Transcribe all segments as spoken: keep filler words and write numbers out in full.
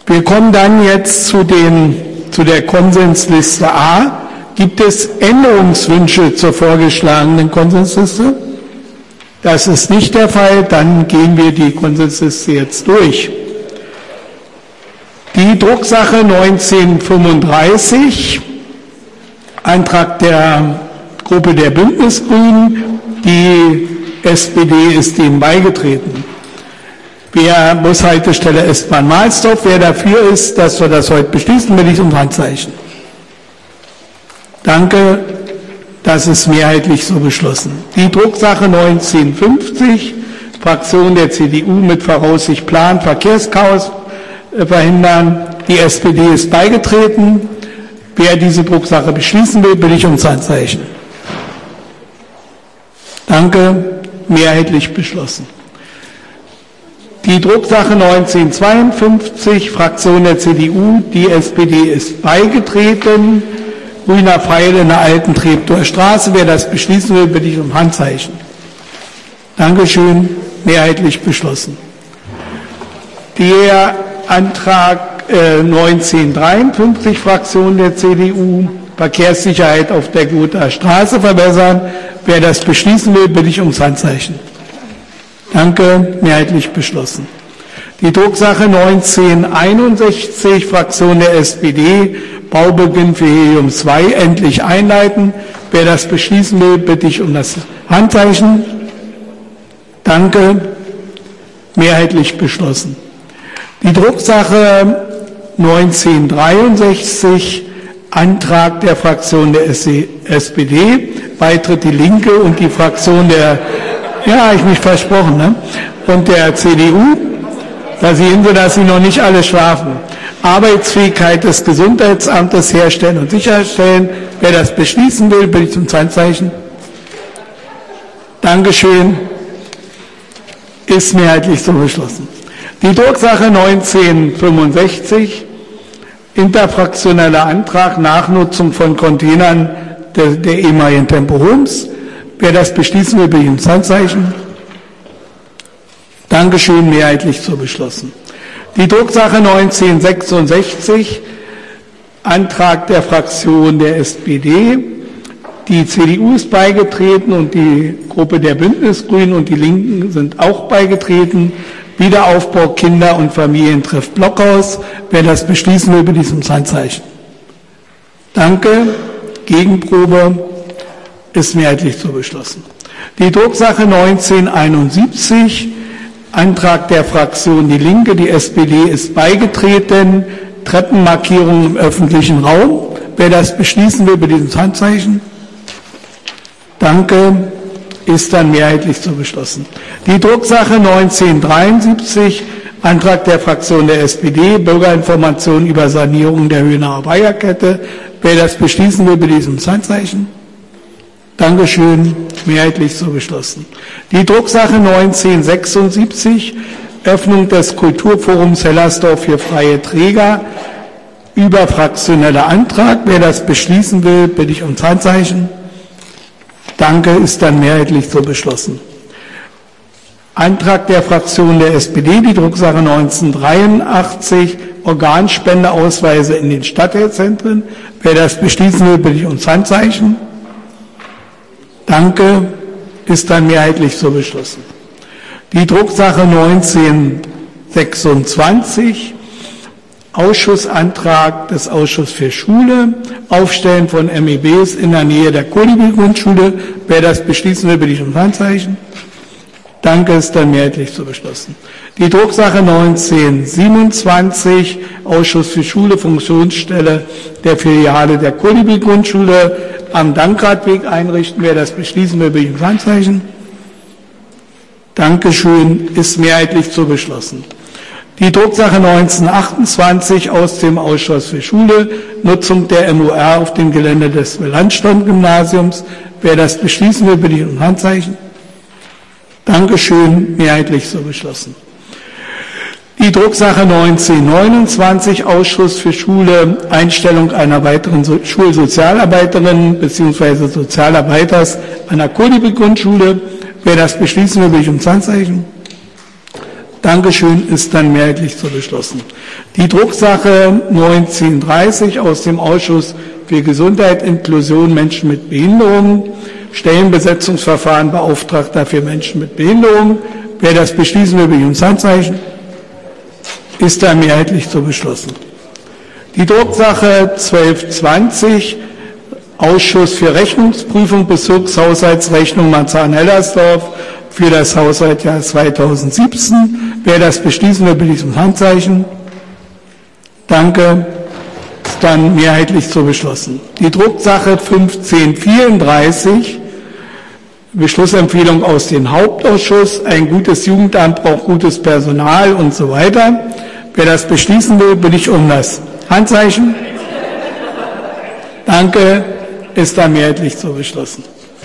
Wir kommen dann jetzt zu, den, zu der Konsensliste A. Gibt es Änderungswünsche zur vorgeschlagenen Konsensliste? Das ist nicht der Fall. Dann gehen wir die Konsensliste jetzt durch. Die Drucksache neunzehnhundertfünfunddreißig, Antrag der Gruppe der Bündnisgrünen, die S P D ist dem beigetreten. Wer Bushaltestelle S-Bahn Mahlsdorf, wer dafür ist, dass wir das heute beschließen, will ich um Handzeichen. Danke, das ist mehrheitlich so beschlossen. Die Drucksache neunzehnhundertfünfzig, Fraktion der C D U mit Voraussicht Plan, Verkehrschaos verhindern. Die S P D ist beigetreten. Wer diese Drucksache beschließen will, bitte ich um Handzeichen. Danke, mehrheitlich beschlossen. Die Drucksache neunzehnhundertzweiundfünfzig, Fraktion der C D U, die S P D ist beigetreten. Grüner Pfeil in der alten Treptower Straße. Wer das beschließen will, bitte ich um Handzeichen. Dankeschön, mehrheitlich beschlossen. Der Antrag äh, neunzehnhundertdreiundfünfzig, Fraktion der C D U, Verkehrssicherheit auf der Gothaer Straße verbessern. Wer das beschließen will, bitte ich ums Handzeichen. Danke, mehrheitlich beschlossen. Die Drucksache neunzehnhunderteinundsechzig, Fraktion der S P D, Baubeginn für Helium zwei, endlich einleiten. Wer das beschließen will, bitte ich um das Handzeichen. Danke, mehrheitlich beschlossen. Die Drucksache neunzehnhundertdreiundsechzig, Antrag der Fraktion der S P D, Beitritt die Linke und die Fraktion der, ja, ich mich versprochen, ne? Und der C D U. Da sehen Sie, dass Sie noch nicht alle schlafen. Arbeitsfähigkeit des Gesundheitsamtes herstellen und sicherstellen. Wer das beschließen will, bitte ich zum Handzeichen. Dankeschön. Ist mehrheitlich so beschlossen. Die Drucksache neunzehnhundertfünfundsechzig, interfraktioneller Antrag, Nachnutzung von Containern der, der ehemaligen Tempo Homes. Wer das beschließen will, bitte ich ums Handzeichen. Dankeschön, mehrheitlich so beschlossen. Die Drucksache neunzehnhundertsechsundsechzig, Antrag der Fraktion der S P D. Die C D U ist beigetreten und die Gruppe der Bündnisgrünen und die Linken sind auch beigetreten. Wiederaufbau Kinder- und Familientreff Blockhaus. Wer das beschließen will, bitte ich ums Handzeichen. Danke. Gegenprobe ist mehrheitlich so beschlossen. Die Drucksache neunzehnhunderteinundsiebzig, Antrag der Fraktion Die Linke, die S P D ist beigetreten, Treppenmarkierungen im öffentlichen Raum. Wer das beschließen will, bitte ums Handzeichen. Danke, ist dann mehrheitlich so beschlossen. Die Drucksache neunzehnhundertdreiundsiebzig, Antrag der Fraktion der S P D, Bürgerinformation über Sanierung der Höhener Weiherkette. Wer das beschließen will, bitte ums Handzeichen. Dankeschön, mehrheitlich so beschlossen. Die Drucksache neunzehnhundertsechsundsiebzig, Öffnung des Kulturforums Hellersdorf für freie Träger, überfraktioneller Antrag. Wer das beschließen will, bitte ich ums Handzeichen. Danke, ist dann mehrheitlich so beschlossen. Antrag der Fraktion der S P D, die Drucksache neunzehnhundertdreiundachtzig, Organspendeausweise in den Stadtteilzentren. Wer das beschließen will, bitte ich ums Handzeichen. Danke, ist dann mehrheitlich so beschlossen. Die Drucksache neunzehnhundertsechsundzwanzig, Ausschussantrag des Ausschusses für Schule, Aufstellen von M E Bs in der Nähe der Kolibri-Grundschule. Wer das beschließen will, bitte ich um Handzeichen. Danke, ist dann mehrheitlich so beschlossen. Die Drucksache neunzehnhundertsiebenundzwanzig, Ausschuss für Schule, Funktionsstelle der Filiale der Kolibri-Grundschule am Dankradweg einrichten. Wer das beschließen will, bitte ich um Handzeichen. Dankeschön, ist mehrheitlich so beschlossen. Die Drucksache neunzehnhundertachtundzwanzig aus dem Ausschuss für Schule, Nutzung der M O R auf dem Gelände des Melanchthon-Gymnasiums. Wer das beschließen will, bitte ich um Handzeichen. Dankeschön, mehrheitlich so beschlossen. Die Drucksache neunzehnhundertneunundzwanzig, Ausschuss für Schule, Einstellung einer weiteren so Schulsozialarbeiterin bzw. Sozialarbeiters an der Kolibri-Grundschule. Wer das beschließen will, bitte ich um Handzeichen. Dankeschön, ist dann mehrheitlich so beschlossen. Die Drucksache neunzehn dreißig aus dem Ausschuss für Gesundheit, Inklusion, Menschen mit Behinderung, Stellenbesetzungsverfahren Beauftragter für Menschen mit Behinderung. Wer das beschließen will, bitte ich ums Handzeichen. Ist dann mehrheitlich so beschlossen. Die Drucksache zwölf zwanzig, Ausschuss für Rechnungsprüfung, Bezirkshaushaltsrechnung Marzahn-Hellersdorf für das Haushaltsjahr zweitausendsiebzehn. Wer das beschließen will, bitte ich ums Handzeichen. Danke. Ist dann mehrheitlich so beschlossen. Die Drucksache fünfzehn vierunddreißig, Beschlussempfehlung aus dem Hauptausschuss, ein gutes Jugendamt braucht gutes Personal und so weiter. Wer das beschließen will, bitte ich um das Handzeichen. Danke, ist dann mehrheitlich so beschlossen.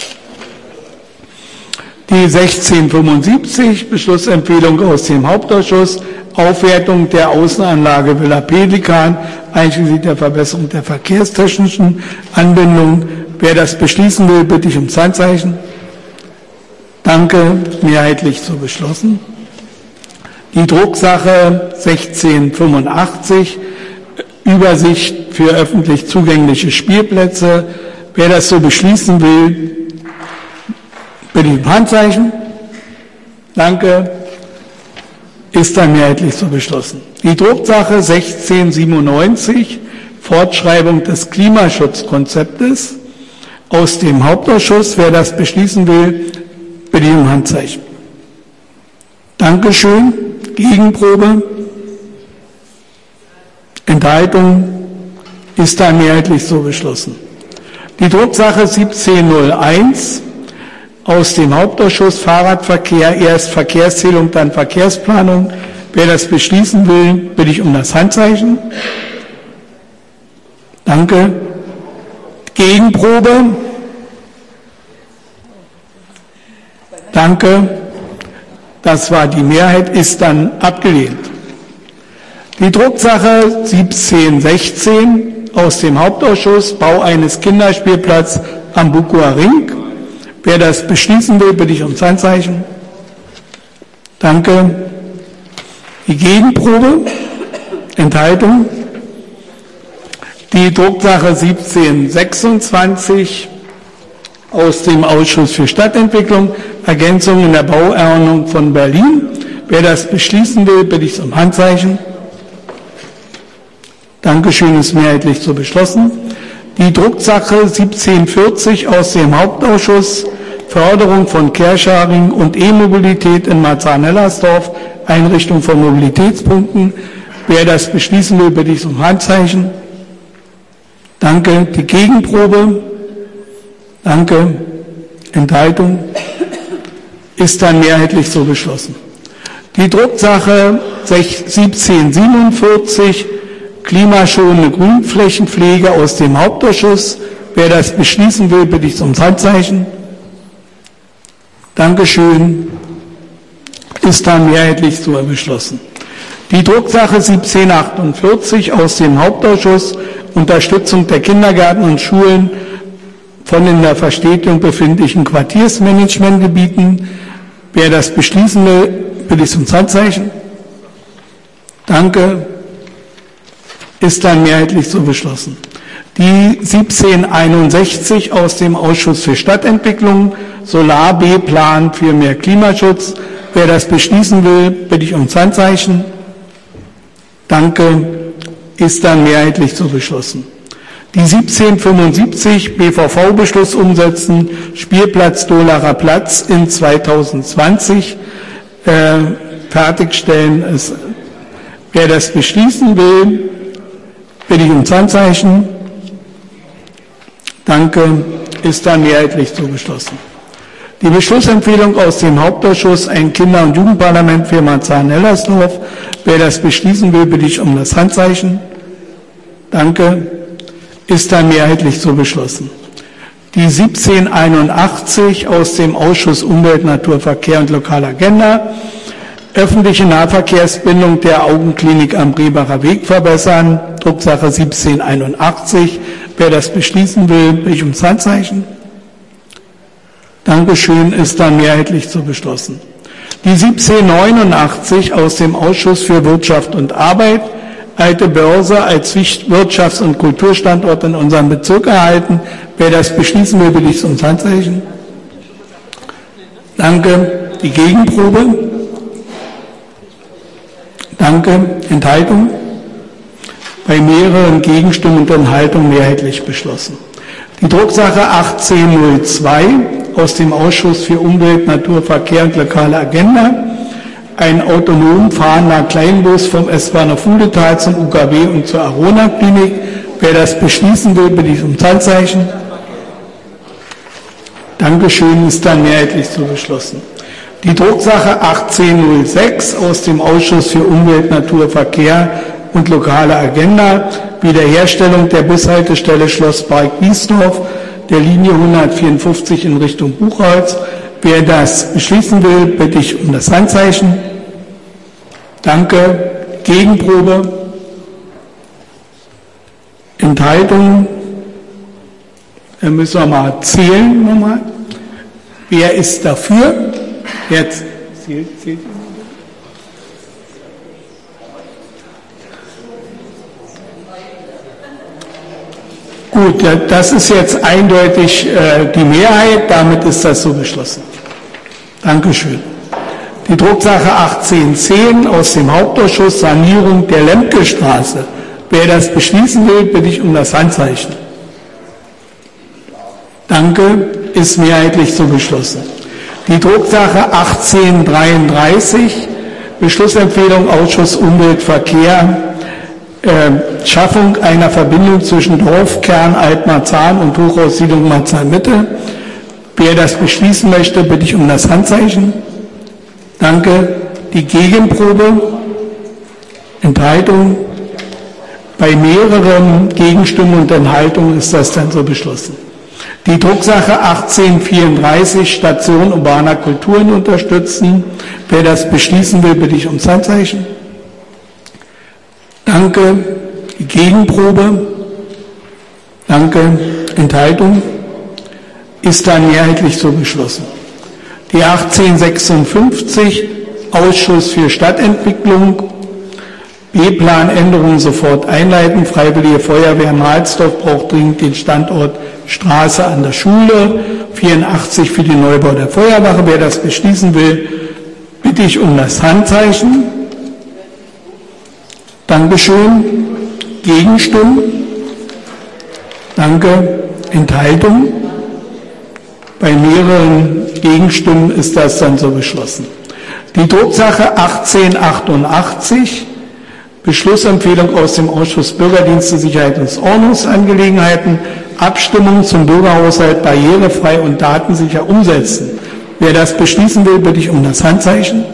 Die sechzehn fünfundsiebzig, Beschlussempfehlung aus dem Hauptausschuss, Aufwertung der Außenanlage Villa Pelikan, einschließlich der Verbesserung der verkehrstechnischen Anbindung. Wer das beschließen will, bitte ich ums Handzeichen. Danke, mehrheitlich so beschlossen. Die Drucksache sechzehn fünfundachtzig, Übersicht für öffentlich zugängliche Spielplätze. Wer das so beschließen will, bitte ich um Handzeichen. Danke. Ist dann mehrheitlich so beschlossen. Die Drucksache sechzehn siebenundneunzig, Fortschreibung des Klimaschutzkonzeptes aus dem Hauptausschuss. Wer das beschließen will, bitte ich um Handzeichen. Dankeschön. Gegenprobe. Enthaltung. Ist dann mehrheitlich so beschlossen. Die Drucksache siebzehn null eins aus dem Hauptausschuss Fahrradverkehr, erst Verkehrszählung, dann Verkehrsplanung. Wer das beschließen will, bitte ich um das Handzeichen. Danke. Gegenprobe. Danke. Das war die Mehrheit, ist dann abgelehnt. Die Drucksache siebzehn sechzehn aus dem Hauptausschuss Bau eines Kinderspielplatzes am Bukower Ring. Wer das beschließen will, bitte ich ums Handzeichen. Danke. Die Gegenprobe. Enthaltung. Die Drucksache siebzehn sechsundzwanzig aus dem Ausschuss für Stadtentwicklung, Ergänzung in der Bauordnung von Berlin. Wer das beschließen will, bitte ich um Handzeichen. Dankeschön, ist mehrheitlich so beschlossen. Die Drucksache siebzehn vierzig aus dem Hauptausschuss Förderung von Carsharing und E-Mobilität in Marzahn-Hellersdorf, Einrichtung von Mobilitätspunkten. Wer das beschließen will, bitte ich um Handzeichen. Danke. Die Gegenprobe. Danke. Enthaltung. Ist dann mehrheitlich so beschlossen. Die Drucksache siebzehn siebenundvierzig, klimaschonende Grünflächenpflege aus dem Hauptausschuss. Wer das beschließen will, bitte ich ums Handzeichen. Dankeschön. Ist dann mehrheitlich so beschlossen. Die Drucksache siebzehn achtundvierzig aus dem Hauptausschuss Unterstützung der Kindergärten und Schulen von in der Verstetigung befindlichen Quartiersmanagementgebieten. Wer das beschließen will, bitte ich ums Handzeichen. Danke. Ist dann mehrheitlich so beschlossen. Die siebzehn einundsechzig aus dem Ausschuss für Stadtentwicklung, Solar-B-Plan für mehr Klimaschutz. Wer das beschließen will, bitte ich ums Handzeichen. Danke. Ist dann mehrheitlich so beschlossen. Die siebzehn fünfundsiebzig, B V V-Beschluss umsetzen, Spielplatz Dolacher Platz in zweitausendzwanzig äh, fertigstellen. Es, wer das beschließen will, bitte ich ums Handzeichen. Danke. Ist dann mehrheitlich so beschlossen. Die Beschlussempfehlung aus dem Hauptausschuss, ein Kinder- und Jugendparlament für Marzahn-Hellersdorf. Wer das beschließen will, bitte ich um das Handzeichen. Danke. Ist dann mehrheitlich so beschlossen. Die siebzehn einundachtzig aus dem Ausschuss Umwelt, Natur, Verkehr und Lokale Agenda. Öffentliche Nahverkehrsbindung der Augenklinik am Brebacher Weg verbessern. Drucksache siebzehn einundachtzig. Wer das beschließen will, bitte ich ums Handzeichen. Dankeschön, ist dann mehrheitlich so beschlossen. Die siebzehnhundertneunundachtzig aus dem Ausschuss für Wirtschaft und Arbeit, Alte Börse als Wirtschafts- und Kulturstandort in unserem Bezirk erhalten. Wer das beschließen will, bitte ich ums Handzeichen. Danke. Die Gegenprobe? Danke. Enthaltung? Bei mehreren Gegenstimmen und Enthaltungen mehrheitlich beschlossen. Die Drucksache achtzehn null zwei aus dem Ausschuss für Umwelt, Natur, Verkehr und lokale Agenda. Ein autonom fahrender Kleinbus vom S-Bahnhof Fuhletal zum U K W und zur Arona-Klinik. Wer das beschließen will, bitte ich ums Handzeichen. Dankeschön, ist dann mehrheitlich so beschlossen. Die Drucksache achtzehn null sechs aus dem Ausschuss für Umwelt, Natur, Verkehr und lokale Agenda. Wiederherstellung der Bushaltestelle Schlosspark Biesdorf, der Linie hundertvierundfünfzig in Richtung Buchholz. Wer das beschließen will, bitte ich um das Handzeichen. Danke. Gegenprobe. Enthaltung. Da müssen wir mal zählen nochmal. Wer ist dafür? Jetzt zählt, zählt. Gut, das ist jetzt eindeutig äh, die Mehrheit, damit ist das so beschlossen. Dankeschön. Die Drucksache achtzehn zehn aus dem Hauptausschuss Sanierung der Lemke-Straße. Wer das beschließen will, bitte ich um das Handzeichen. Danke, ist mehrheitlich so beschlossen. Die Drucksache achtzehn dreiunddreißig, Beschlussempfehlung Ausschuss Umwelt, Verkehr, Äh, Schaffung einer Verbindung zwischen Dorfkern Altmarzahn und Hochhaussiedlung Marzahn-Mitte. Wer das beschließen möchte, bitte ich um das Handzeichen. Danke. Die Gegenprobe. Enthaltung. Bei mehreren Gegenstimmen und Enthaltungen ist das dann so beschlossen. Die Drucksache achtzehn vierunddreißig, Station urbaner Kulturen unterstützen. Wer das beschließen will, bitte ich ums Handzeichen. Danke. Die Gegenprobe. Danke. Enthaltung. Ist dann mehrheitlich so beschlossen. Die achtzehn sechsundfünfzig, Ausschuss für Stadtentwicklung. B-Planänderungen sofort einleiten. Freiwillige Feuerwehr Mahlsdorf braucht dringend den Standort Straße an der Schule. vierundachtzig für den Neubau der Feuerwache. Wer das beschließen will, bitte ich um das Handzeichen. Dankeschön. Gegenstimmen? Danke. Enthaltung? Bei mehreren Gegenstimmen ist das dann so beschlossen. Die Drucksache achtzehn achtundachtzig, Beschlussempfehlung aus dem Ausschuss Bürgerdienste, Sicherheit und Ordnungsangelegenheiten, Abstimmung zum Bürgerhaushalt barrierefrei und datensicher umsetzen. Wer das beschließen will, bitte ich um das Handzeichen.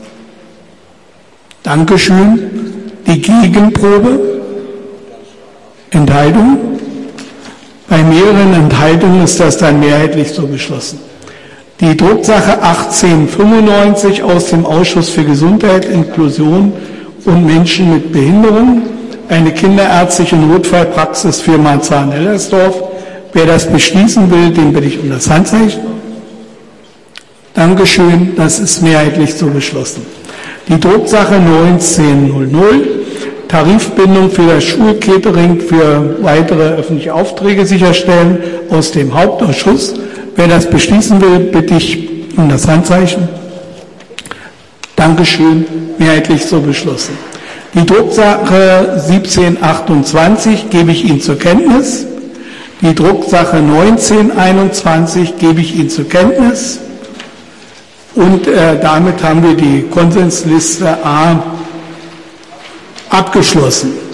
Dankeschön. Die Gegenprobe. Enthaltung. Bei mehreren Enthaltungen ist das dann mehrheitlich so beschlossen. Die Drucksache achtzehn fünfundneunzig aus dem Ausschuss für Gesundheit, Inklusion und Menschen mit Behinderung, eine kinderärztliche Notfallpraxis für Marzahn-Hellersdorf. Wer das beschließen will, den bitte ich um das Handzeichen. Dankeschön, das ist mehrheitlich so beschlossen. Die Drucksache neunzehn null null, Tarifbindung für das Schulcatering für weitere öffentliche Aufträge sicherstellen, aus dem Hauptausschuss. Wer das beschließen will, bitte ich um das Handzeichen. Dankeschön, mehrheitlich so beschlossen. Die Drucksache siebzehn achtundzwanzig gebe ich Ihnen zur Kenntnis. Die Drucksache neunzehn einundzwanzig gebe ich Ihnen zur Kenntnis. Und äh, damit haben wir die Konsensliste A abgeschlossen.